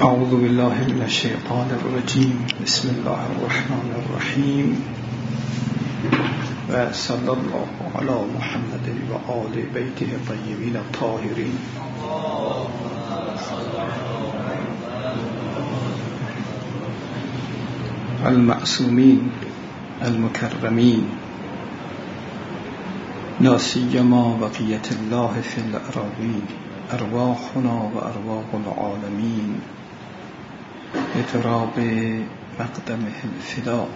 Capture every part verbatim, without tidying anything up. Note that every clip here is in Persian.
اعوذ بالله من الشیطان الرجیم. بسم الله الرحمن الرحیم و صلی الله علی محمد و آل بیته الطیبین الطاهرین. المعصومین المکرمین، لا سیما بقیة الله فی الاراضین، ارواحنا و ارواح العالمین بتراب مقدمه الفدا.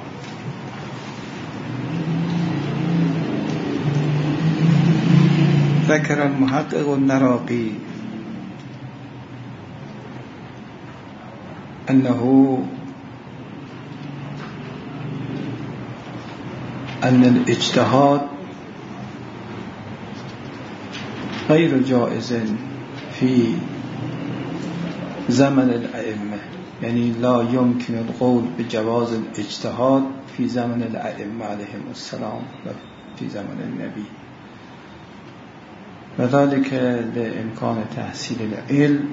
ذكر المحقق النراقي أنه أن الاجتهاد غير جائز في زمن الأئمة، يعني لا يمكن القول بجواز الاجتهاد في زمن الأئمة عليهم السلام في زمن النبي، وذلك لإمكان تحصيل العلم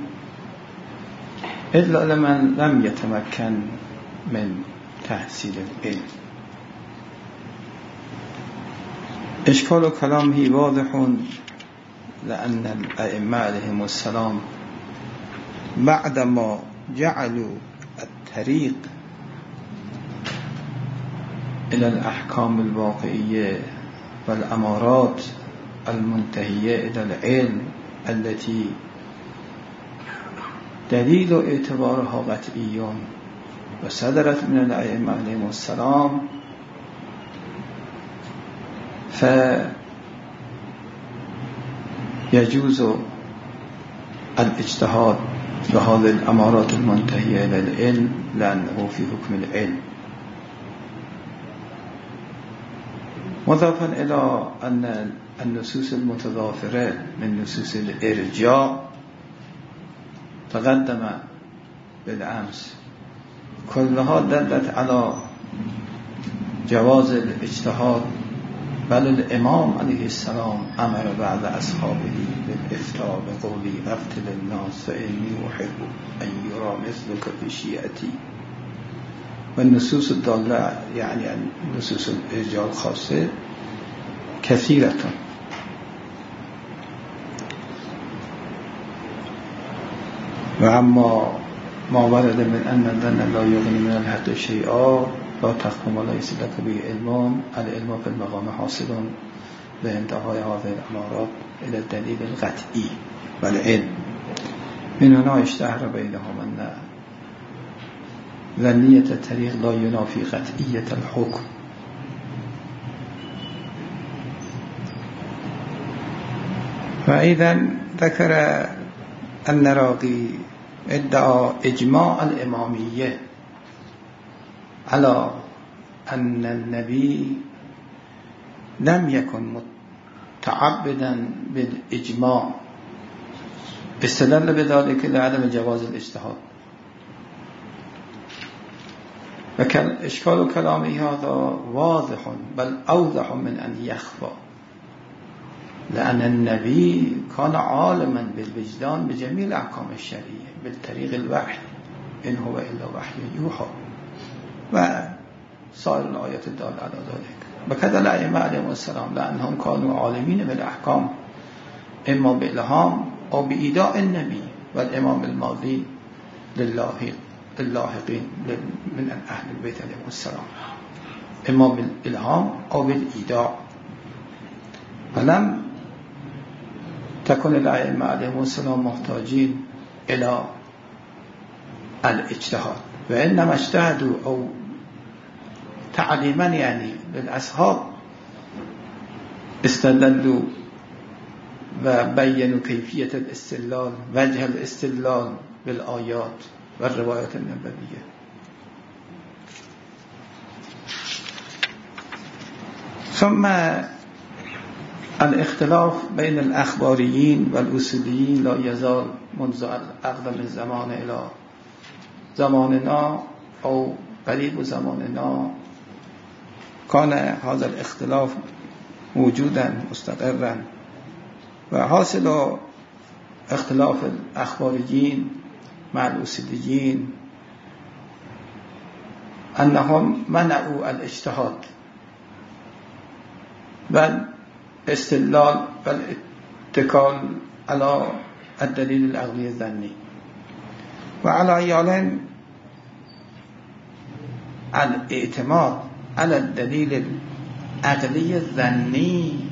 إلا لمن لم يتمكن من تحصيل العلم. إشكال كلامه واضح، لأن الأئمة عليهم السلام بعدما جعلوا الطريق إلى الأحكام الواقعية والأمارات المنتهية إلى العلم التي دليل اعتبارها قطعي وصدرت من الأئمة عليهم السلام، فيجوز الاجتهاد بهذه الأمارات المنتهية إلى العلم لأنه في حكم العلم. مضافا إلى أن النصوص المتضافرة من نصوص الإرجاء تقدم بالأمس كلها دلت على جواز الاجتهاد، بل الإمام عليه السلام أمر بعض أصحابه بالإفتاء بقوله أفتل الناس فإني أحب أن يرى مثلك في شيعتي. والنصوص الدالة يعني نصوص الإرجاء الخاصة كثيرة. وأما ما ورد من أن الظن لا يغني من الحق شيئا لا تحكم ليس لك به علم، العلم في المقام حاصل بانتهاء هذه الأمارات إلى الدليل القطعي والعلم. من هنا اشتهر بينهم أن ظنية الطريق لا ينافي قطعية الحكم. فإذا ذكر النراقي ادعى إجماع الإمامية على أن النبي لم يكن متعبدا بالإجماع، استدل بذلك لعدم جواز الاجتهاد. وإشكال كلامه هذا واضح، بل أوضح من أن يخفى، لأن النبي كان عالما بالوجدان بجميع الأحكام الشرعية بالطريق الوحي، إن هو إلا وحي يوحى، وسائر الآيات الدالة على ذلك. وكذا الأئمة عليهم السلام لأنهم كانوا عالمين بالأحكام، إما بإلهام أو بإيداء النبي والإمام الماضي لله اللاحقين من أهل البيت عليهم السلام، إما بالإلهام أو بالإيداء. فلم تكن الأئمة عليهم السلام محتاجين إلى الاجتهاد، وإنما اجتهدوا أو تعليما يعني للأصحاب، استدلوا وبينوا كيفية الاستدلال، وجه الاستدلال بالآيات والروايات النبوية. ثم الاختلاف بين الأخباريين والأصوليين لا يزال منذ أقدم الزمان إلى زماننا أو قريب زماننا. كان هذا الاختلاف موجودا مستقرا، و حاصل اختلاف الأخباريين مع الاصولیین انهم منعوا الاجتهاد و استدلال و اتکال على الدلیل العقلی الظنی و علی یالن الاعتماد على الدلیل العقلی الظنی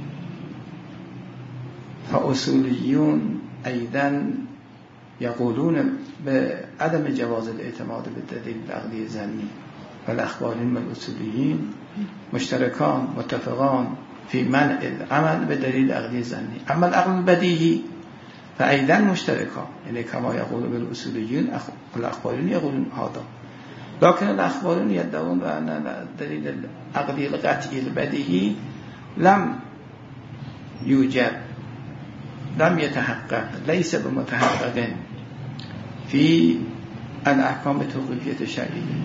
فاصولیون ایضا یقولون بعدم جواز الاعتماد بالدلیل العقلی الظنی والاخبارین والاصولیین مشترکان متفقان في منع العمل بدليل العقلي الظني. أما العقل البديهي فأيضا مشتركان، يعني كما يقول بالأصوليين والأخباريون يقولون هذا، لكن الأخباريون يدعون بأن الدليل العقلي القطعي البديهي لم يوجد، لم يتحقق، ليس بمتحقق في الأحكام التوقيفية الشرعية.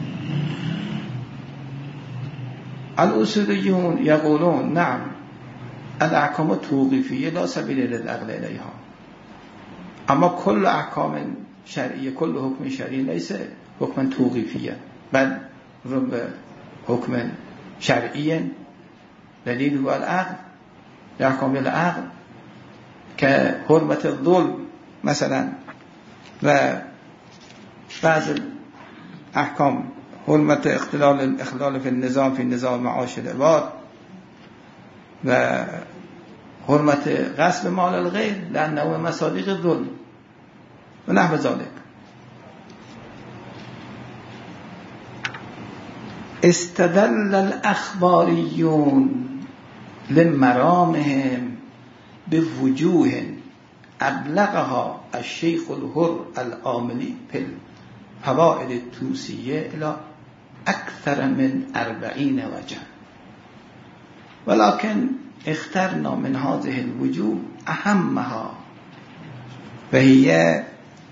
الأصوليون يقولون نعم الأحكام التوقيفية لا سبيل للعقل إليها، أما كل أحكام شرعية كل حكم شرعي ليس حكما توقيفيا بل رب حكم شرعيا دليل هو العقل، يحكم العقل كحرمة الظلم مثلا و بعض الأحكام حرمة اختلال الاخلال في النظام في نظام معاش العباد و حرمة غصب مال الغير لأنه مصادیق الظلم و نحو ذلك. استدل الأخباريون لمرامهم بوجوه أبلغها الشيخ الحر العاملي في الفوائد التوسية إلى أكثر من أربعين وجه، ولكن اخترنا من هذه الوجوه أهمها وهي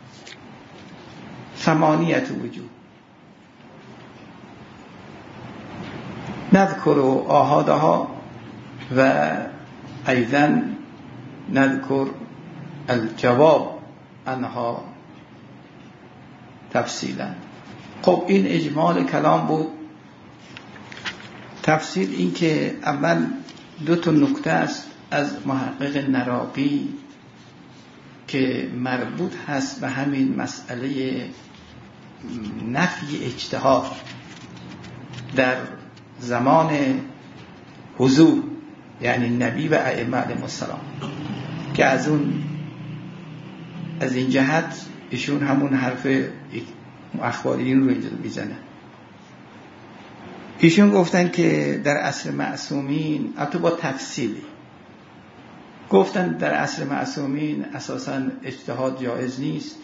ثمانية وجوه. نذكر آحادها وأيضا نذكر الجواب عنها تفصیلا. خب این اجمال کلام بود. تفصیل این که اول دو تا نکته است از محقق نراقی که مربوط هست به همین مسئله نفی اجتهاد در زمان حضور، یعنی نبی و ائمه علیهم السلام، که از اون از این جهت ایشون همون حرف اخباریین رو اینجا میزنه. ایشون گفتن که در عصر معصومین، البته با تفصیلی گفتن در عصر معصومین اساساً اجتهاد جایز نیست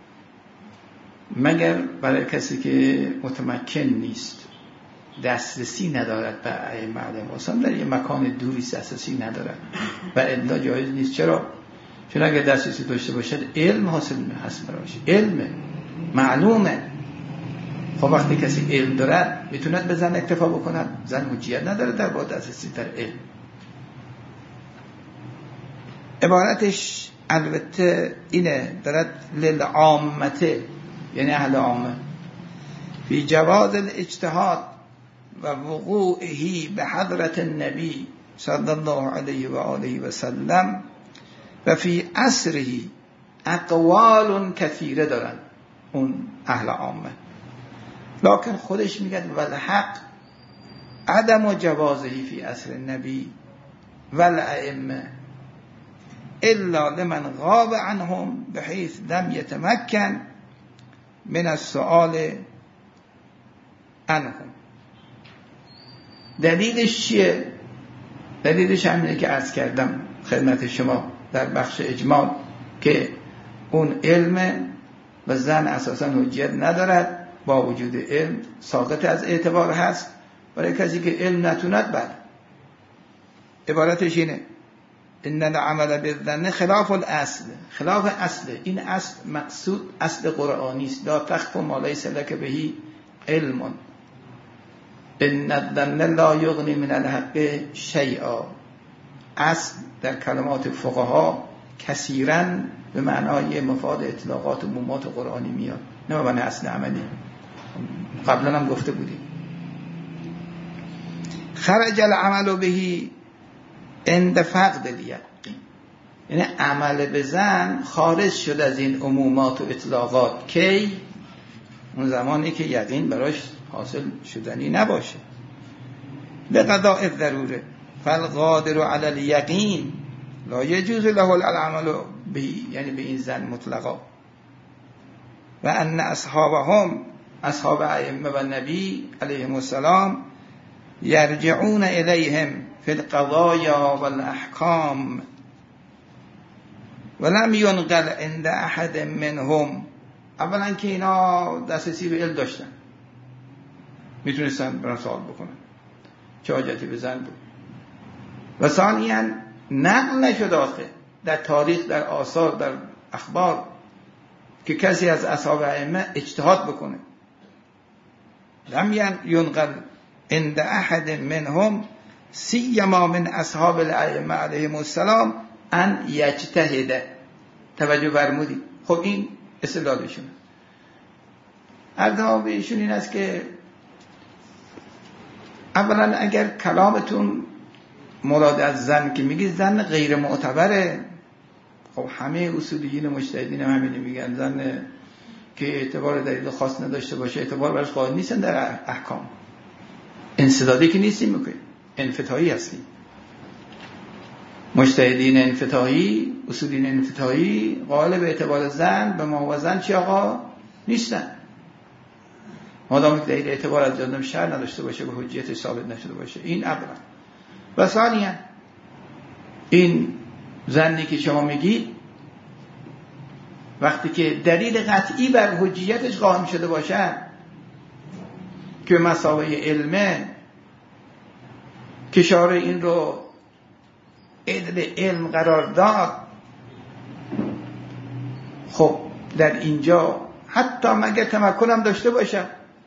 مگر برای کسی که متمکن نیست، دسترسی ندارد به ائمه علیهم السلام، در یه مکان دوری دسترسی ندارد و الا جایز نیست. چرا؟ چون اگر دسترسی داشته باشد علم حاصل هست براش، علم معلومه. خب وقتی کسی علم دارد میتوند به زن اکتفا بکند، زن حجیت نداره در با دسترسی در علم. عبارتش البته اینه، دارد للعامته، یعنی اهل عامه، فی جواز الاجتهاد و وقوعه به حضرت النبی صلی الله علیه و آله و سلم و فی عصره اقوال کثیره دارن اون اهل عامه، لکن خودش میگه والحق عدم جوازه فی عصر النبی والائمه الا لمن غاب عنهم بحيث لم يتمكن من السؤال عنهم. دلیلش چیه؟ دلیلش همینه که عرض کردم خدمت شما در بخش اجمال که اون علم و زن اساسا حجیت ندارد، با وجود علم ساقط از اعتبار هست. برای کسی که علم نتوند بعد عبارتش اینه ان العمل بالظن خلاف الاصل، خلاف اصل. این اصل مقصود اصل قرآنی است، لا تخف ما لیس لک به علم ان الظن لا یغنی من الحق شیئا. اصل در کلمات فقها کثیراً به معنای مفاد اطلاقات و عمومات قرآنی میاد، نه به معنی اصل عملی. قبلا هم گفته بودیم خرج العمل بهی عند فقد الیقین، یعنی عمل به زن خارج شد از این عمومات و اطلاقات کی؟ اون زمانی که یقین براش حاصل شدنی نباشه. به قضاء الضروره فالقادر علی الیقین لا یجوز له العمل به، یعنی به این زن مطلقا. و ان اصحابهم، اصحاب ائمه و نبی علیهم السلام، یرجعون الیهم فی القضایا والاحکام ولم ینقل عند احد منهم. اولا که اینا دسترسی به علم داشتن، میتونستن برای سوال بکنن، چه حاجتی به زن بود. و ثانیاً نقل نشد آخه در تاریخ، در آثار، در اخبار که کسی از اصحاب ائمه اجتهاد بکنه. لم ینقل عند احد منهم سیما من اصحاب الائمه علیهم السلام ان یجتهد. توجه فرمودید؟ خب این استدلالشونه. عرض به ایشون این است که اولا اگر کلامتون مراد از زن که میگید زن غیر معتبره، خب همه اصولیین مجتهدین هم همین میگن زن که اعتبار دلیل خاص نداشته باشه اعتبار براش قائل نیستن در احکام. انسدادی که نیستیم میکنیم، انفتاحی هستیم. مجتهدین انفتاحی، اصولین انفتاحی قائل به اعتبار زن به ما و زن چی آقا نیستن، مادام که دلیل اعتبار از جانب شرع نداشته باشه به حجیت ثابت نشده باشه. این اولا. و ثانیاً این زنی که شما میگید وقتی که دلیل قطعی بر حجیتش قائم شده باشه که مساوی علمه که شارع این رو عدل علم قرار داد، خب در اینجا حتی مگه تمکنم داشته باشه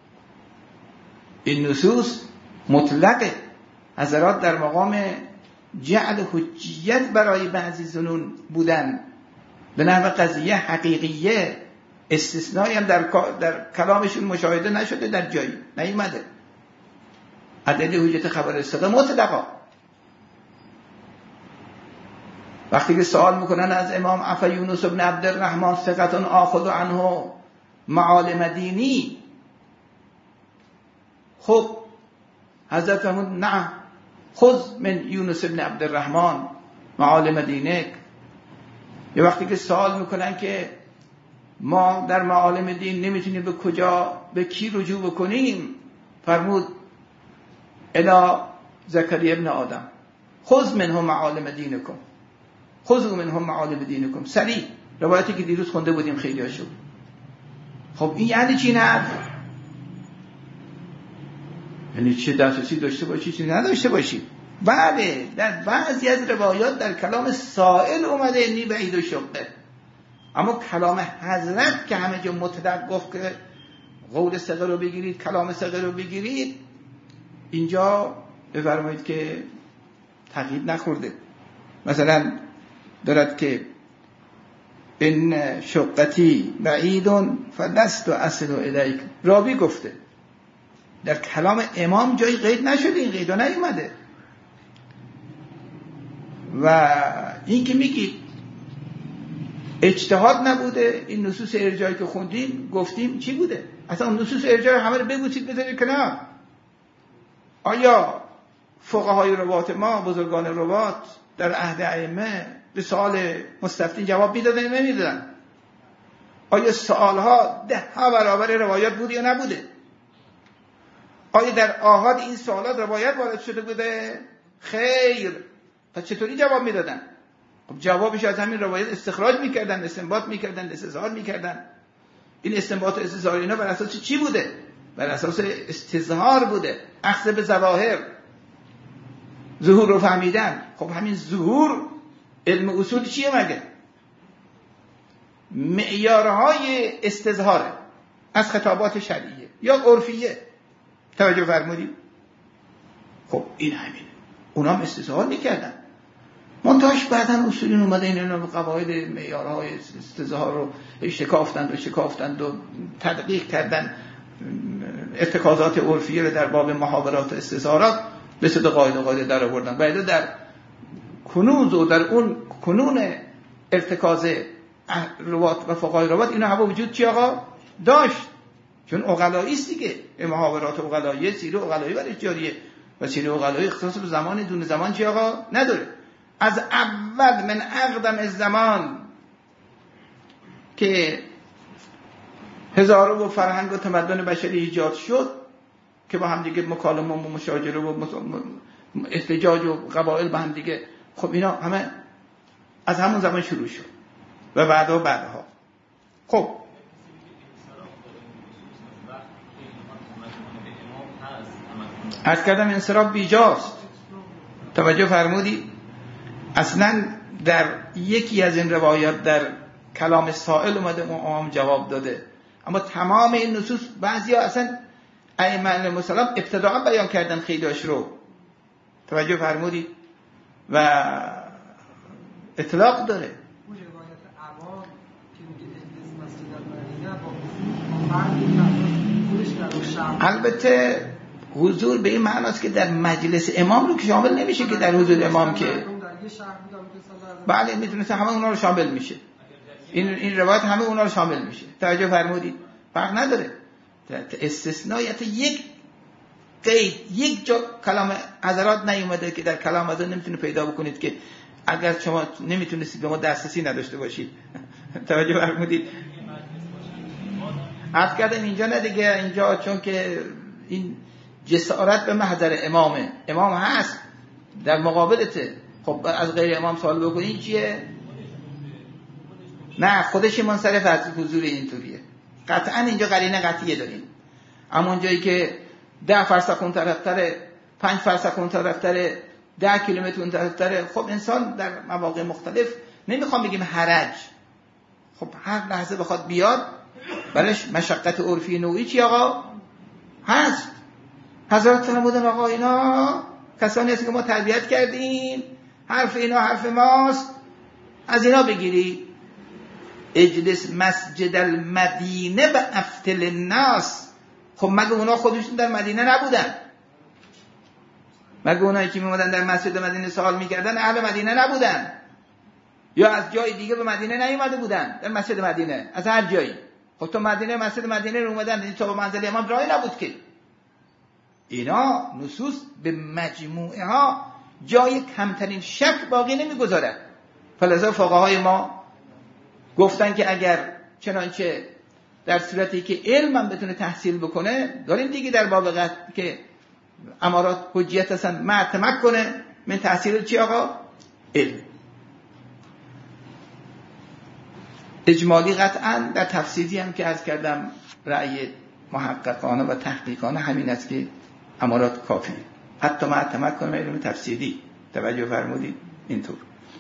این نصوص مطلقه. حضرات در مقام جعل حجیت برای بعضی زنون بودن به نحو قضیه حقیقیه، استثنایی هم در, در کلامشون مشاهده نشده، در جایی نیومده. ادله حجت خبر استقا مطلقا. وقتی که سوال میکنن از امام عفا یونس بن عبدالرحمن ثقتون آخذ عنه معالم دینی، خب حضرت فرمود نه خذ من یونس بن عبدالرحمن معالم دینک. یه وقتی که سوال میکنن که ما در معالم دین نمیتونیم به کجا به کی رجوع بکنیم، فرمود الی زکریا ابن آدم خذ منهم معالم دینکم، خذوا منهم معالم دینکم. سریع روایتی که دیروز خونده بودیم خیلی هاشو. خب این یعنی چی؟ نه یعنی چه دسترسی داشته باشی چه نداشته باشی. بله در بعضی از روایات در کلام سائل اومده انی بعید و شقه، اما کلام حضرت که همه جا مطلق گفت که قول ثقه رو بگیرید کلام ثقه رو بگیرید، اینجا بفرمایید که تقیید نخورده. مثلا دارد که این شقتی بعیدون فلست و اصل الیک، راوی گفته، در کلام امام جایی قید نشده، این قیدا نیومده. و این که میگید اجتهاد نبوده، این نصوص ارجاعی که خوندیم گفتیم چی بوده؟ اصلا اون نصوص ارجاعی همه رو بگوشید بذارید کنار. آیا فقهای روات ما، بزرگان روات در عهد ائمه به سوال مستفتین جواب میدادن یا نمیدادن؟ آیا سوالها ده ها برابر روایات بود یا نبوده؟ آیا در آحاد این سوالات روایت وارد شده بوده؟ خیر. پس چطوری جواب میدادن؟ خب جوابش از همین روایت استخراج میکردن، استنباط میکردن، استظهار میکردن. این استنباط و استظهار اینا بر اساس چی بوده؟ بر اساس استظهار بوده، اخذ به ظواهر، ظهور رو فهمیدن. خب همین ظهور علم اصول چیه مگه؟ معیارهای استظهاره از خطابات شرعیه یا عرفیه. توجه فرمودید؟ خب این همینه. اونا هم استظهار میکردن. منتهاش بعداً اصولین اومده این قواعد معیارهای استظهار رو شکافتند و شکافتند و تدقیق کردن ارتکازات عرفیه رو در باب محاورات و استظهارات به صد قاعده قاعده در آوردن. بعد در کنوز و در اون کنون ارتکاز روات و فقهای روات اینا هم وجود چی آقا داشت، چون عقلایی است دیگه. محاورات عقلایی، سیر عقلایی برش جاریه و سیر عقلایی اختصاص به زمان دون زمان چی آقا نداره. از اول من اقدم الزمان که هزارو و فرهنگ و تمدن بشری ایجاد شد که با هم دیگه مکالمه و مشاجره و احتجاج و قبایل با هم دیگه، خب اینا همه از همون زمان شروع شد و بعدا و بعدها. خب عرض کردم انصراف بیجاست. توجه فرمودی؟ اصلا در یکی از این روایات در کلام سائل اومده امام جواب داده، اما تمام این نصوص بعضی ها اصلا ائمه علیهم السلام ابتداء بیان کردن خیلیاش رو. توجه فرمودی؟ و اطلاق داره. اون روایت عوام که میگه اجلس مسجد المدینه با فرقی البته حضور به این معناست که در مجلس امام رو که شامل نمیشه که در حضور امام که بله میتونه همه اونا رو شامل میشه. این این روایت همه اونا رو شامل میشه. توجه فرمودید؟ فرق نداره. استثنایت یک قید یک جا کلام حضرات نیومده که در کلام حضرات نمیتونه پیدا بکنید که اگر شما نمیتونستید به ما دسترسی نداشته باشید. توجه فرمودید؟ عرض کردم اینجا نه دیگه، اینجا چون که این جسارت به محضر امامه، امام هست در مقابلته، خب از غیر امام سوال بکنید چیه؟ نه خودش منصرف از حضور اینطوریه. قطعا اینجا قرینه قطعیه داریم. اما اونجایی که ده فرسخ اون طرفتره، پنج فرسخ اون طرفتره، ده کیلومتر اون طرفتره، خب انسان در مواقع مختلف نمیخوام بگیم حرج، خب هر لحظه بخواد بیاد برش مشقت عرفی نوعی چی آقا هست. حضرت فرمودن آقا اینا کسانی هست که ما تربیت کردیم، حرف اینا حرف ماست، از اینا بگیری. اجلس مسجد المدینه و افتل الناس. خب مگه اونا خودشون در مدینه نبودن؟ مگه اونایی که میمودن در مسجد مدینه سوال میکردن اهل مدینه نبودن؟ یا از جای دیگه به مدینه نیومده بودن در مسجد مدینه؟ از هر جایی. خب تو مدینه مسجد مدینه رو اومدن این تو منزل امام راهی نبود که. اینا نصوص به مجموعه ها جای کمترین شک باقی نمیگذارد. فلذا فقهای ما گفتن که اگر چنانچه در صورتی که علم هم بتونه تحصیل بکنه، داریم دیگه در باب قطع که امارات حجیت هستن، معتمک کنه من تحصیل چی آقا؟ علم. اجمالی قطعا در تفسیری هم که عرض کردم رأی محققانه و تحقیقانه همین است که امارات کافیه، حتی معتمک کنه علم تفسیری. توجه فرمودید؟ اینطور.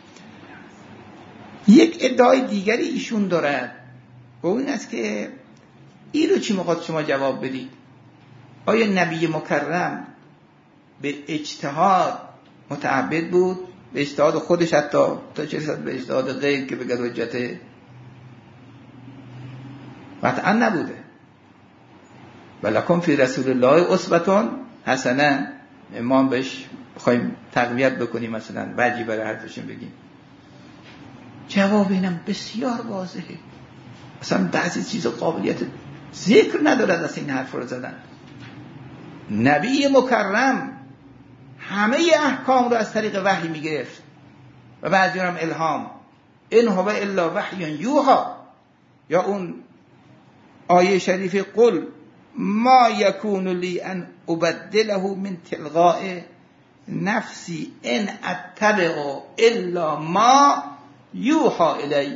یک ادعای دیگری ایشون دارد و این است که این رو چی میخواد شما جواب بدید؟ آیا نبی مکرم به اجتهاد متعبد بود؟ به اجتهاد خودش حتی تا چه رسد به اجتهاد غیر که بگه حجته؟ قطعا نبوده. ولکم فی رسول الله اسوه حسنه. امام بهش بخوایم تقویت بکنیم مثلا وجی برای حرفشون بگیم. جواب اینم بسیار واضحه. اصلا بعضی چیزا قابلیت ذکر ندارد از این حرف رو زدن. نبی مکرم همه احکام رو از طریق وحی میگرفت و بعضی هم الهام. ان هو الا وحی یوحی. یا اون آیه شریف قل ما یکون لی ان ابدله من تلقاء نفسی ان اتبع الا ما یوحی الی.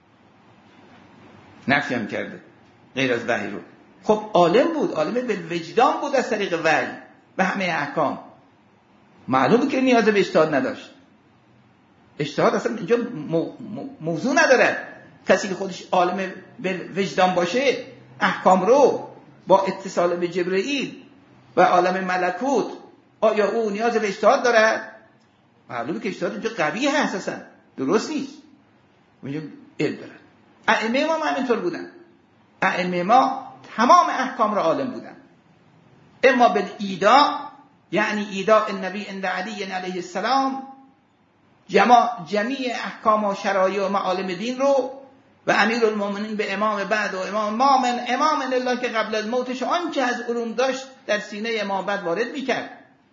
نفی هم کرده غیر از وحی رو. خب عالم بود، عالم بالوجدان بود از طریق وحی به همه احکام. معلومه که نیاز به اجتهاد نداشت. اجتهاد اصلا اینجا مو، مو، موضوع نداره. کسی که خودش عالم بالوجدان باشه احکام رو با اتصال به جبرئیل و عالم ملکوت، آیا او نیاز به اجتهاد داره؟ معلومه که اجتهاد اینجا قویه اساسا، درست نیست. اونجا علم دارن. ائمه ما همینطور بودن. ائمه ما تمام احکام را عالم بودن. اما بالایداء، یعنی ایداء النبی عند علی علیه السلام، جماع جمیع احکام و شرایع و معالم دین رو و امیر المؤمنین به امام بعد و امام مامن امام الله که قبل از موتش آنچه از علوم داشت در سینه امام بعد وارد میکرد.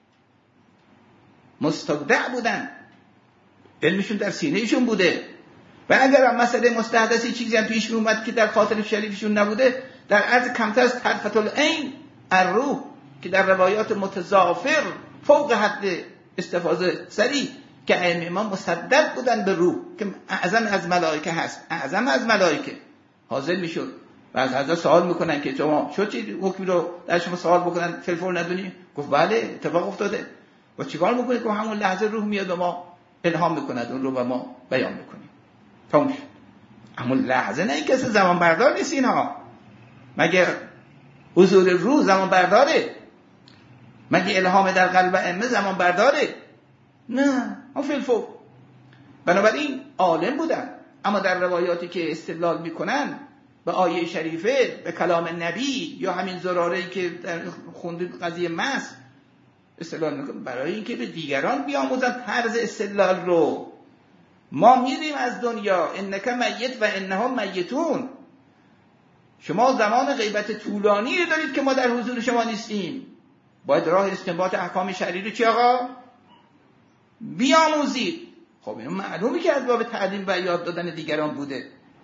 مستودع بودن، علمشون در سینهشون بوده. و اگر هم مسئله مستحدثی چیزی هم پیش اومد که در خاطر شریفشون نبوده، در عرض کمتر از طرفة العین الروح که در روایات متضافر فوق حد استفاضه سریع که ائمه ما مصدق بودن به روح که اعظم از ملائکه هست، اعظم از ملائکه حاضر میشد. و از حضرت سوال میکنن که شما شد چی حکمی رو در شما سوال بکنن تلفن ندونی؟ گفت بله اتفاق افتاده. و چیکار میکنه که همون لحظه روح میاد و ما الهام میکند اون رو و ما بیان میکنیم. تموم شد. همون لحظه، نه این کسی زمان بردار نیست اینها. مگه حضور روح زمان برداره؟ مگه الهام در قلب ائمه زمان برداره؟ نه، اون فی الفور. بنابراین عالم بودن، اما در روایاتی که استدلال میکنن به آیه شریفه، به کلام نبی یا همین زراره‌ای که در خوندید قضیه مس استدلال میکنن برای اینکه به دیگران بیاموزن طرز استدلال رو. ما میریم از دنیا، انک میت و انهم میتون. شما زمان غیبت طولانی دارید که ما در حضور شما نیستیم. باید راه استنباط احکام شرعی رو چی آقا؟ بیاموزید. خب اینو معلومه که از باب تعلیم و یاد دادن دیگران بوده.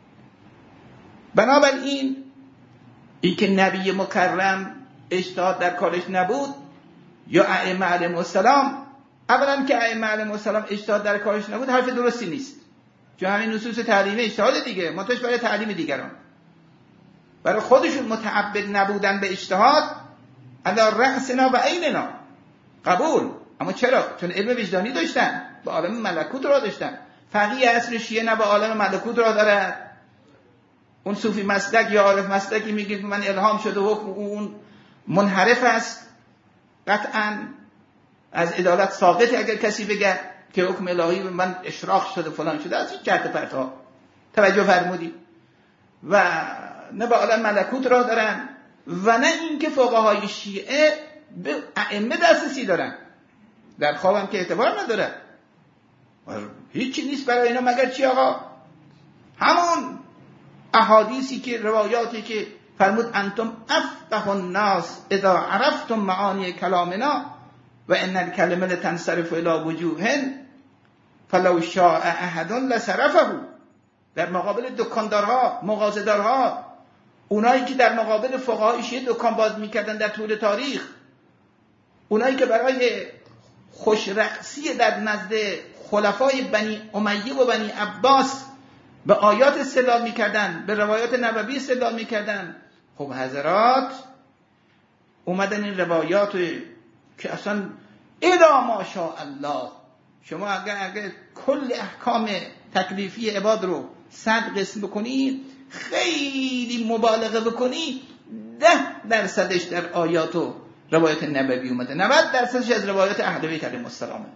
بنابراین این که نبی مکرم اجتهاد در کارش نبود یا ائمه علیهم السلام، اولا که ائمه علیهم السلام اجتهاد در کارش نبود حرف درستی نیست، چون همین نصوص تعلیمی اجتهاد دیگه، منتش برای تعلیم دیگران. برای خودشون متعبد نبودن به اجتهاد، علی رأسنا و عیننا، قبول. اما چرا؟ چون علم وجدانی داشتن، به عالم ملکوت را داشتن. فقیه عصر شیعه نه به عالم ملکوت را داره. اون صوفی مسلک یا عارف مسلکی میگه من الهام شده حکم اون منحرف است، قطعا از عدالت ساقطه اگر کسی بگه که حکم الهی به من اشراق شده فلان شده، از این چرت پرتها. توجه فرمودی؟ و نه به عالم ملکوت را دارن و نه اینکه فقهای شیعه به ائمه دسترسی دارن. در خوابم که اعتبار نداره، هیچی نیست برای اینا مگر چی آقا؟ همون احادیثی که روایاتی که فرمود انتم افقه الناس اذا عرفتم معانی کلامنا و ان الکلمه لتنصرف الی وجوه فلو شاء احد لصرفه. در مقابل دکاندارها، مغازه‌دارها، اونایی که در مقابل فقهای شیعه دکان باز میکردن در طول تاریخ، اونایی که برای خوشرقصی در نزد خلفای بنی امیه و بنی عباس به آیات استدلال میکردن، به روایات نبوی استدلال میکردن. خب حضرات اومدن این روایات که اصلا الا ماشاء الله، شما اگر اگر کل احکام تکلیفی عباد رو صد قسم بکنی، خیلی مبالغه بکنی، ده درصدش در آیات و روایات نبوی اومده، نود درصدش از روایات اهل بیت علیهم السلام.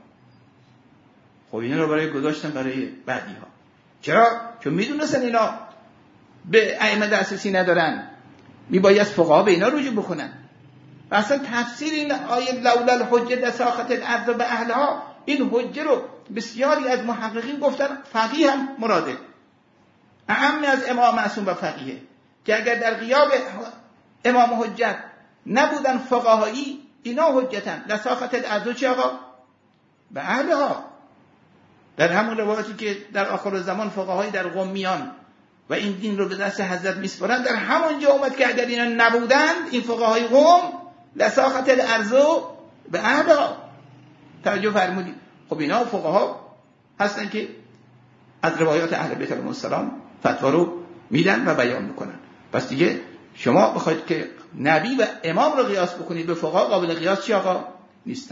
خب اینا رو برای گذاشتن برای بعدی ها. چرا؟ چون میدونستن اینا به ائمه دسترسی ندارن، میباید فقها به اینا رجوع بکنن. و اصلا تفسیر این آیه لولا الحجه لساقط الارض به اهلها، این حجه رو بسیاری از محققین گفتن فقیه هم مراده، اهم از امام معصوم و فقیه، که اگر در غیاب امام حجت نبودن فقهایی، اینا حجتن لساقط الارض چی آقا؟ به اهلها. در همون روایتی که در آخر زمان فقهایی در قم میان و این دین رو به دست حضرت میسپارن، در همون جا اومد که اگر اینا نبودند، این فقهای قم، لساقط الارض به اهلها. توجه فرمودید؟ خب اینا فقها هستن که از روایات اهل بیت علیهم السلام فتوا رو میدن و بیان میکنن. پس دیگه شما بخواید که نبی و امام رو قیاس بکنید به فقها، قابل قیاس چی آقا؟ نیستن.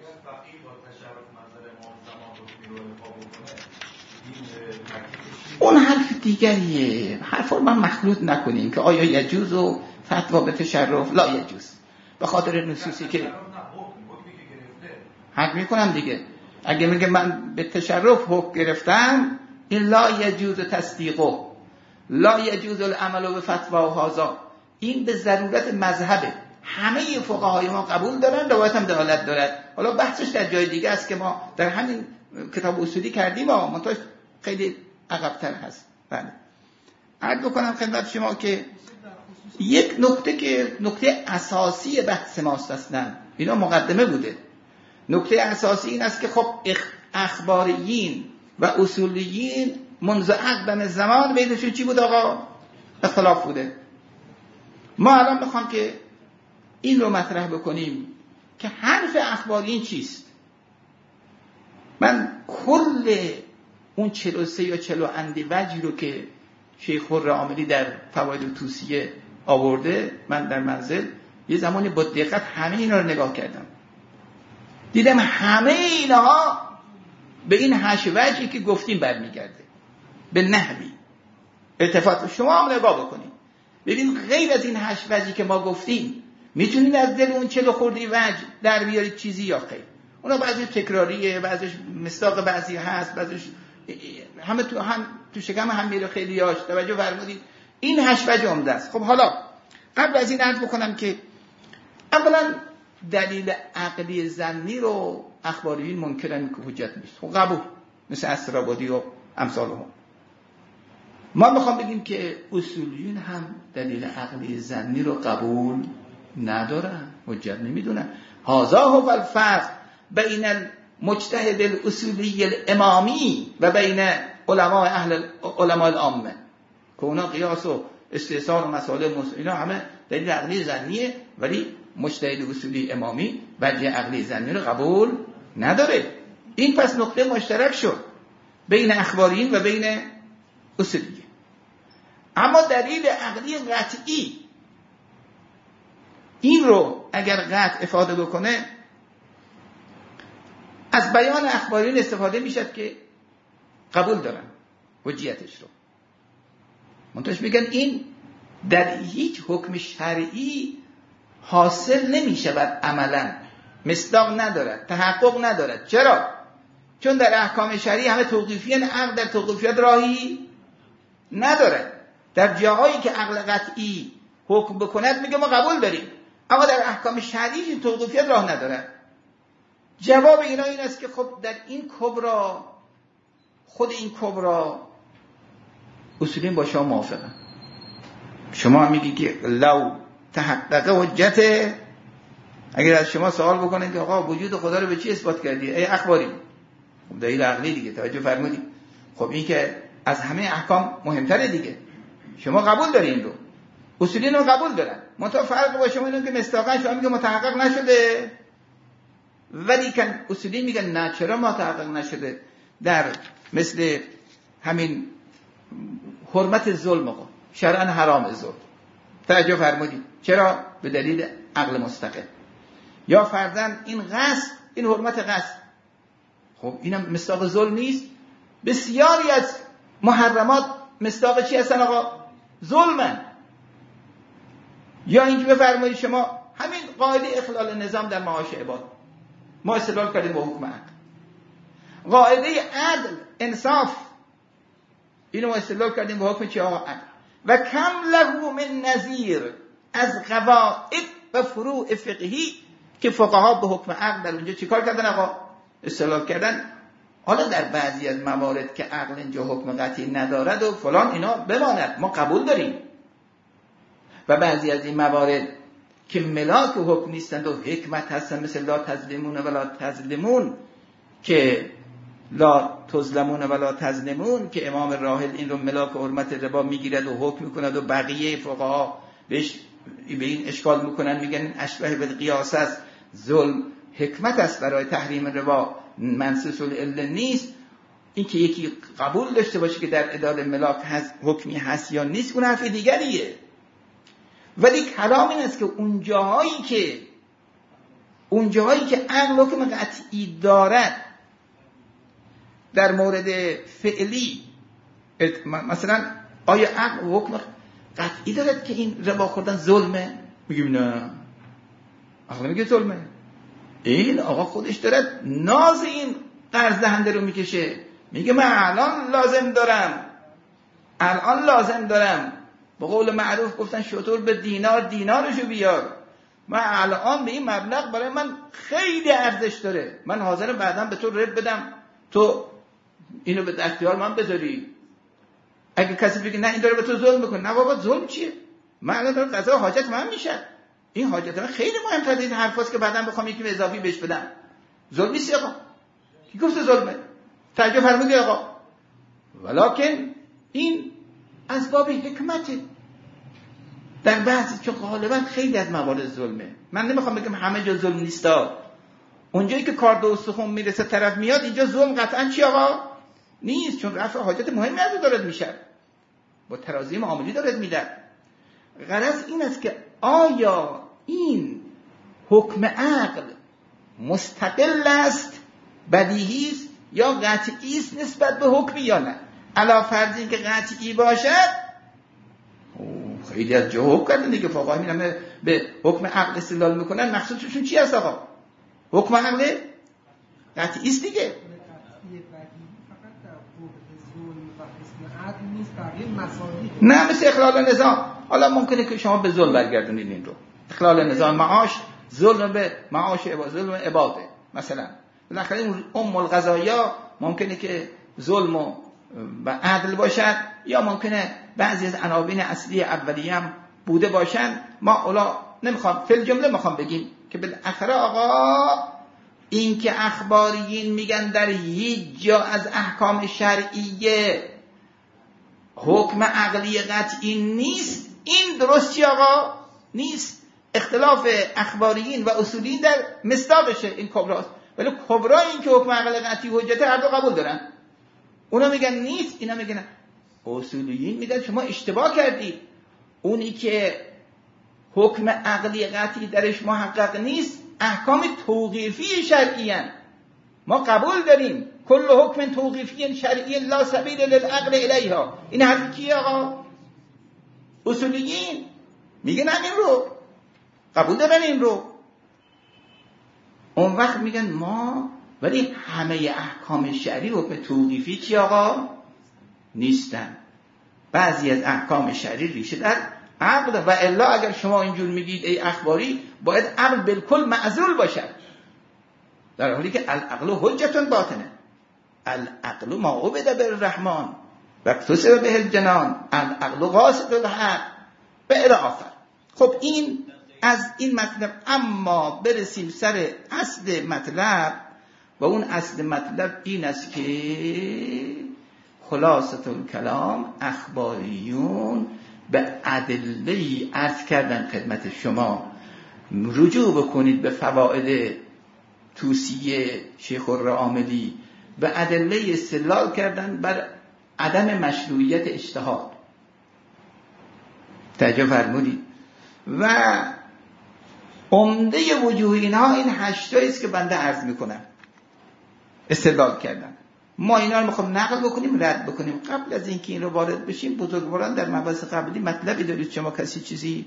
اون حرف دیگریه، حرف رو من مخلوط نکنیم که آیا یجوز و فتوا به تشرف لا یجوز، به خاطر نصوصی که حق میکنم دیگه. اگه میگه من به تشرف حکم گرفتم، این لا یجوز تصدیقه، لا یجوز العمل به فتوا هذا، این به ضرورت مذهبه. همه فقهای ما قبول دارن، روایت هم دلالت دارد. حالا بحثش در جای دیگه است که ما در همین کتاب اصولی کردیم، اما منتها خیلی عقب‌تر هست. بله، عرض بکنم خدمت شما که یک نکته که نکته اساسی بحث ماست اصلا، اینا مقدمه بوده. نکته اساسی این است که خب اخباریین و اصولیین منذ اقدم زمان بینشون چی بود آقا؟ اختلاف بوده. ما الان میخوام که این رو مطرح بکنیم که حرف اخباریین چیست. من کل اون چهل و سه یا چهل اندی وجهی رو که شیخ خرم‌عاملی در فواید توصیه آورده، من در منزل یه زمانی با دقت همه اینا رو نگاه کردم، دیدم همه اینها به این هشت وجهی که گفتیم برمیگرده، به نحوی التفات. شما هم نگاه بکنید ببین غیر از این هشت وجهی که ما گفتیم میتونید از دل اون چلو خوردی وجه در بیارید چیزی یا خیر. اونا بعضی تکراریه، بعضیش مصداق بعضی هست، بعضیش همه تو هم تو شکم هم میره خیلیاش. توجه فرمودید این هشت وجه عمده است. خب حالا قبل از این عرض بکنم که اولا دلیل عقلی ظنی رو اخباریین منکرن که حجت نیست. خب قبول، مثل استرابادی و امثال هم. ما میخوام بگیم که اصولیین هم دلیل عقلی ظنی رو قبول ندارن، حجت نمیدونن. هذا هو الفرق بین المجتهد الاصولی الامامی و بین علماء اهل علماء العامه که اونا قیاس و استحسان و مسائل اینا همه دلیل عقلی ظنیه، ولی مجتهد اصولی امامی وجه عقلی ظنی رو قبول نداره. این پس نقطه مشترک شد بین اخباریین و بین اصولیین. اما دلیل عقلی قطعی این رو اگر قطع افاده بکنه، از بیان اخباریین استفاده میشد که قبول دارن حجیتش رو. منتهش میگن این در هیچ حکم شرعی حاصل نمیشود، عملا مصداق ندارد، تحقق ندارد. چرا؟ چون در احکام شرعی همه توقیفیان، عقل در توقیفیات راهی ندارد. در جاهایی که عقل قطعی حکم بکند میگه ما قبول داریم، اما در احکام شرعی این توقیفیات راه ندارد. جواب اینا این است که خب در این کبرا، خود این کبرا اصولین با شما موافقن. شما میگی که لو تحقق حجت، اگر از شما سوال بکنن که آقا وجود خدا رو به چی اثبات کردی ای اخباری، خب دلیل عقلی دیگه. توجه فرمودید؟ خب این که از همه احکام مهمتره دیگه. شما قبول دارین این رو، اصولین رو قبول دارن. منتها فرق با شما اینه که مصداقاً شما میگه متحقق نشده، ولی که اصولین میگن نه چرا متحقق نشده. در مثل همین حرمت ظلم، آقا شرعاً حرام ظلم. توجه فرمودید؟ چرا؟ به دلیل عقل مستقل. یا فرضاً این غصب، این حرمت غصب، خب اینم مصداق ظلم نیست؟ بسیاری از محرمات مصداق چی هستن آقا؟ ظلمن. یا اینکه بفرمایید شما همین قاعده اخلال نظام در معاش عباد، ما استدلال کردیم با حکم عقل. قاعده عدل، انصاف، اینو استدلال کردیم با حکم چی آقا؟ عقل. و کم له من نظیر از قواعد و فروع فقهی که فقها به حکم عقل در اونجا چیکار کردن آقا؟ استدلال کردن. حالا در بعضی از موارد که عقل اینجا حکم قطعی ندارد و فلان اینا بماند، ما قبول داریم. و بعضی از این موارد که ملاک حکم نیستند و حکمت هستن، مثل لا تظلمون ولا تظلمون، که لا تظلمون ولا تظلمون، که امام راحل این رو ملاک حرمت ربا میگیرد و حکم میکند و بقیه فقها بهش به این اشکال میکنن، میگن این اشبه بالقیاس است، ظلم حکمت است برای تحریم ربا، منصوص العله نیست. این که یکی قبول داشته باشه که در عداد ملاک هست حکمی هست یا نیست، اون حرف دیگریه. ولی کلام این است که اون جاهایی که اون جاهایی که عقل حکم قطعی دارد در مورد فعلی، مثلا آیا عقل حکم قطعی دارد که این ربا خوردن ظلمه؟ میگیم نه، عقل میگه ظلمه. این آقا خودش دارد ناز این قرض دهنده رو میکشه، میگه من الان لازم دارم، الان لازم دارم. به قول معروف گفتن شطور به دینار دینارشو بیار. من الان به این مبلغ برای من خیلی ارزش داره، من حاضرم بعداً به تو رب بدم، تو اینو به اختیار من بذاری. اگه کسی بگه نه این داره به تو ظلم میکنه، نه بابا ظلم چیه؟ من الان دارم قضا حاجت من میشه، این حاجت من خیلی مهمتره از این حرفاست که بعداً بخوام یکی اضافی بهش بدم. ظلم نیست آقا. کی گفت ظلمه؟ تعجب فرمودی آقا. ولکن این از باب حکمته. در بعضی که غالبا خیلی از موارد ظلمه. من نمیخوام بگم همه جا ظلم نیستا. اونجایی که کار به استخوان میرسه طرف میاد، اینجا ظلم قطعا چی آقا؟ نیست، چون رفع حاجت مهمی از دارد میشه، با ترازی معاملی دارد میده. غرض این است که آیا این حکم عقل مستقل است، بدیهی است یا قطعی است نسبت به حکمی یا نه؟ علا فرض این که قطعی باشد، خیلی از جا حکم کردن دیگه، فقهای میرن به حکم عقل استدلال میکنن، مقصودشون چی هست آقا؟ حکم عقل قطعی است دیگه. نه مثل اخلال نظام. حالا ممکنه که شما به ظلم برگردونید این رو، اخلال نظام معاش، ظلم به معاش عباد، ظلم عباده مثلا. بالاخره این ام القضایا ممکنه که ظلم و عدل باشد، یا ممکنه بعضی از عناوین اصلی اولیه هم بوده باشن. ما اولا نمیخوام فی الجمله میخوام بگیم که بالاخره آقا این که اخباریین میگن در هیچ جا از احکام شرعیه حکم عقلی قطعی نیست، این درست چی آقا؟ نیست. اختلاف اخباریین و اصولیین در مصداقشه، این کبراست. ولی کبرا این که حکم عقلی قطعی حجته هر دو قبول دارن. اونا میگن نیست، اینا میگن. اصولیین میگن شما اشتباه کردید، اونی که حکم عقلی قطعی درش محقق نیست احکام توقیفی شرعی هن. ما قبول داریم کل حکم توقیفی شرعی لا سبیل للعقل الیها. این حرف کیه آقا؟ اصولیین میگن همین رو قبول دارن، این رو. اون وقت میگن ما ولی همه احکام شرعی حکم توقیفی چی آقا؟ نیستن. بعضی از احکام شرعی ریشه در عقل، و الا اگر شما اینجور میگید ای اخباری باید عقل بالکل معزول باشد، در حالی که العقل حجتون باطنه. العقل ما عبد بالرحمن و اکتسب به الجنان، العقل قاصد الحق و الی آخر. خب این از این مطلب. اما برسیم سر اصل مطلب، و اون اصل مطلب این است که خلاصه الکلام اخباریون به ادله عرض کردن خدمت شما. رجوع بکنید به فواید توصیه شیخ الرعاملی، به ادله استدلال کردن بر عدم مشروعیت اجتهاد. توجه فرمودید؟ و عمده وجوه اینها این هشتایی است که بنده عرض میکنم استدلال کردن. ما اینا رو میخوام نقل بکنیم، رد بکنیم. قبل از اینکه این رو وارد بشیم، بزرگواران در مباحث قبلی مطلبی دارید شما کسی چیزی؟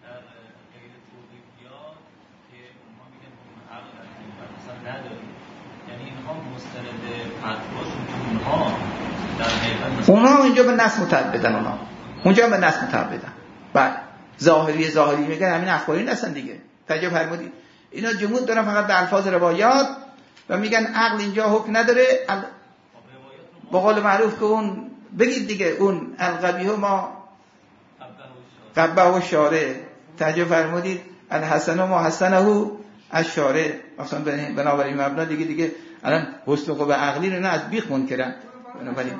اونا اینجا به نص متعبدن، اونا اونجا به نص متعبدن. بعد ظاهری ظاهری میگن همین اخباری هستن دیگه. توجه فرمودید؟ اینا جمود دارن فقط به الفاظ روایات و میگن عقل اینجا حکم نداره. با قول معروف که اون بگید دیگه، اون القبیح ما قبه و شارع. توجه فرمودید؟ الحسن و ما حسنه از شارع. مثلا بنابراین مبنا دیگه دیگه الان حسن و قبه عقلی رو نه از بیخ منکرن. بنابراین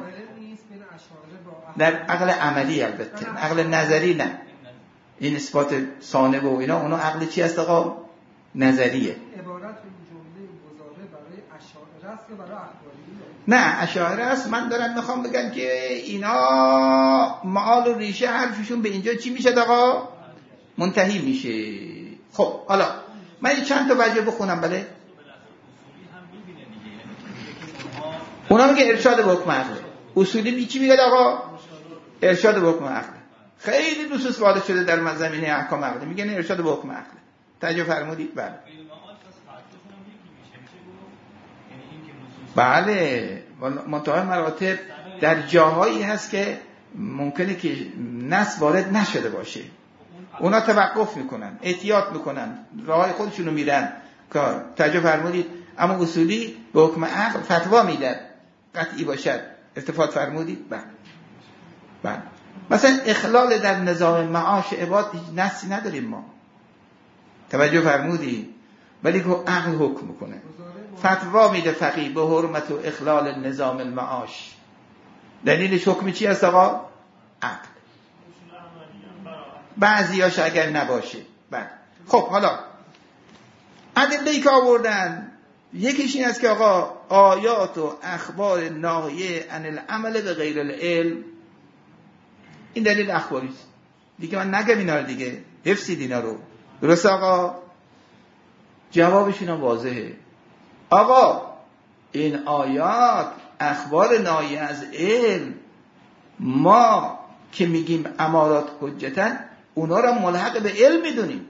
در عقل عملی البته، عقل نظری نه. این اثبات ثانه و اینا، اونا عقل چی هست آقا؟ نظریه. عبارت جمله گزاره برای اشاعره است که برای اخباری؟ نه اشاعره است. من دارم میخوام بگم که اینا معال و ریشه حرفشون به اینجا چی میشه آقا؟ منتهی میشه. خب حالا من چند تا وجه بخونم. بله اونا میگه ارشاد به حکم عقل. اصولی می چی میگه آقا؟ ارشاد به حکم عقل. خیلی نصوص وارد شده در زمینه احکام عقل، میگن ارشاد به حکم عقل. توجه فرمودید؟ بله. بله منتهای مراتب در جاهایی هست که ممکنه که نص وارد نشده باشه، اونا توقف میکنن، احتیاط میکنن، راهی خودشونو میرن کار. توجه فرمودید؟ اما اصولی به حکم عقل فتوا میدن قطعی باشد. التفات فرمودید؟ بله بله. مثلا اخلال در نظام معاش عباد هیچ نصی نداریم ما، توجه فرمودید؟ ولی که عقل حکم میکنه، فتوا میده فقیه به حرمت و اخلال نظام المعاش. دلیلش حکم چی است آقا؟ عقل. بعضیاش اگر نباشه. بله. خب حالا ادله‌ای که آوردن یکیش این است که آقا آیات و اخبار ناهیه عن العمل به غیر العلم، این دلیل اخباری است دیگه. من نگم اینا رو دیگه، حفظید اینا رو. درست آقا؟ جوابش اینا واضحه. آقا این آیات اخبار ناهیه از علم، ما که میگیم امارات حجتن، اونا را ملحق به علم میدونیم،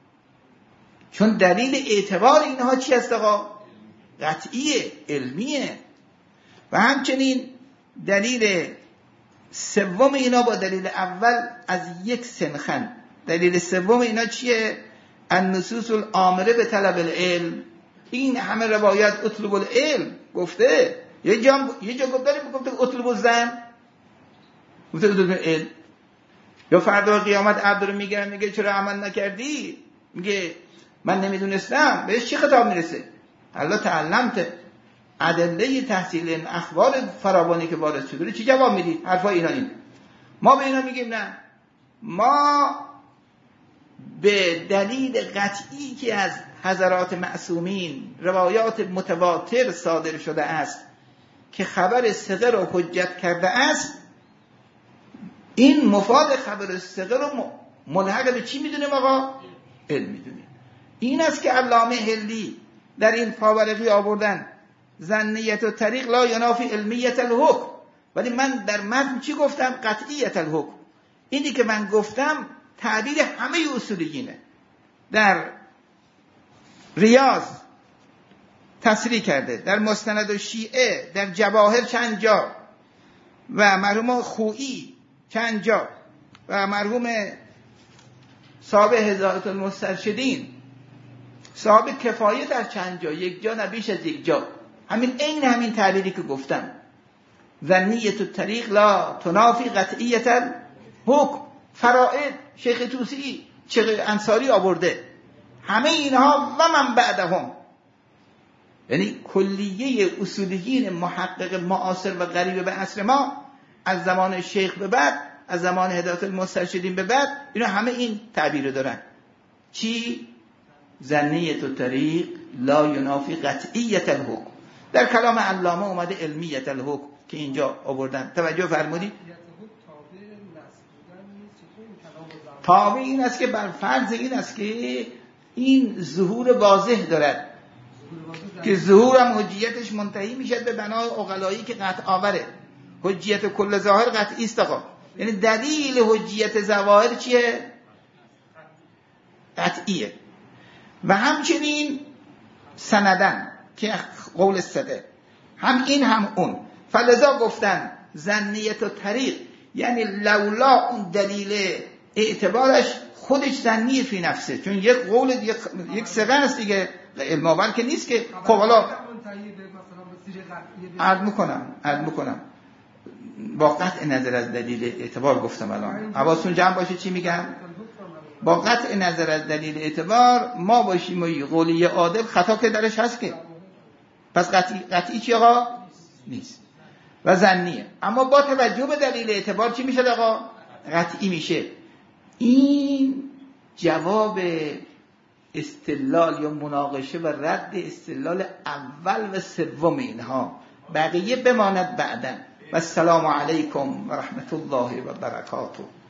چون دلیل اعتبار اینها چی است آقا؟ قطعیه، علمیه. و همچنین دلیل سوم اینا با دلیل اول از یک سنخن. دلیل سوم اینا چیه؟ النصوص الامره به طلب العلم. این همه روایت اطلب العلم گفته، یه جا یه جا گفته گفته اطلب الزن، گفته اطلب العلم. یا فردا قیامت عبد رو میگیرن میگه چرا عمل نکردی؟ میگه من نمیدونستم. بهش چی خطاب میرسه؟ الله تعلمت ادله تحصیل این اخبار فراوانی که وارد شده. چی جواب میدید؟ حرفا اینا این. ما به اینا میگیم نه، ما به دلیل قطعی که از حضرات معصومین روایات متواتر صادر شده است که خبر ثقه رو حجت کرده است، این مفاد خبر ثقه رو ملحق به چی میدونیم آقا؟ علم میدونیم. این است که علامه هلی در این فاورقی آوردن ظنیت و طریق لا ینافی علمیت الحکم. ولی من در متن چی گفتم؟ قطعیت الحکم. اینی که من گفتم تعبیر همه اصولیینه. در ریاض تصریح کرده، در مستند و شیعه، در جواهر چند جا، و مرحوم خویی چند جا، و مرحوم صاحب هدایت المسترشدین صاحب کفایه در چند جا، یک جا نبیش از یک جا، همین عین همین تعبیری که گفتم، ظنیت الطریق لا تنافی قطعیت الحکم. فرائد شیخ طوسی، شیخ انصاری آورده، همه اینها و من بعدهم، یعنی کلیه اصولیین محقق معاصر و قریب به عصر ما، از زمان شیخ به بعد، از زمان هدایت المسترشدین به بعد، اینا همه این تعبیر دارن. چی؟ ظنیت الطریق لا ینافی قطعیت الحکم. در کلام علامه اومده علمیت الحکم که اینجا آوردن. توجه فرمودید؟ تابع این است که بر فرض این است که این ظهور واضح دارد، که ظهور هم حجیتش منتهی میشد به بنای عقلایی که قطع آوره. حجیت کل ظاهر قطعی است آقا. یعنی دلیل حجیت ظواهر چیه؟ قطعیه. و همچنین سندن که قول ثقه، هم این هم اون. فلذا گفتن ظنیت و طریق، یعنی لولا اون دلیل اعتبارش خودش ظنی فی نفسه، چون یک قول یک, یک ثقه است دیگه، علم آور که نیست که. خب حالا عرض میکنم عرض میکنم با قطع نظر از دلیل اعتبار گفتم الان، حواستون جمع باشه چی میگم. با قطع نظر از دلیل اعتبار ما باشیم و قولی عادل خطا که درش هست که، پس قطعی, قطعی چی آقا؟ نیست و ظنیه. اما با توجه به دلیل اعتبار چی میشه آقا؟ قطعی میشه. این جواب استدلال یا مناقشه و رد استدلال اول و سوم اینها، بقیه بماند بعدن. و السلام علیکم و رحمت الله و برکاته.